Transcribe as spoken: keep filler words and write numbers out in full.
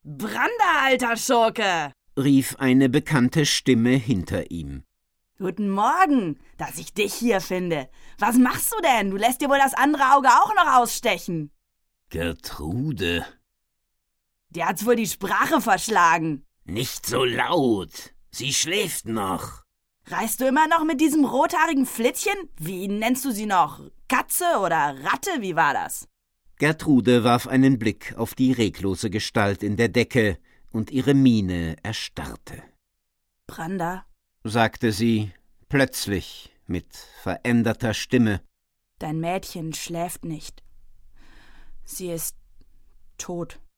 Branda, alter Schurke! rief eine bekannte Stimme hinter ihm. Guten Morgen, dass ich dich hier finde. Was machst du denn? Du lässt dir wohl das andere Auge auch noch ausstechen. Gertrude. Dir hat's wohl die Sprache verschlagen. Nicht so laut. Sie schläft noch. Reist du immer noch mit diesem rothaarigen Flittchen? Wie nennst du sie noch? Katze oder Ratte? Wie war das? Gertrude warf einen Blick auf die reglose Gestalt in der Decke, und ihre Miene erstarrte. Branda, sagte sie, plötzlich, mit veränderter Stimme. Dein Mädchen schläft nicht. Sie ist tot.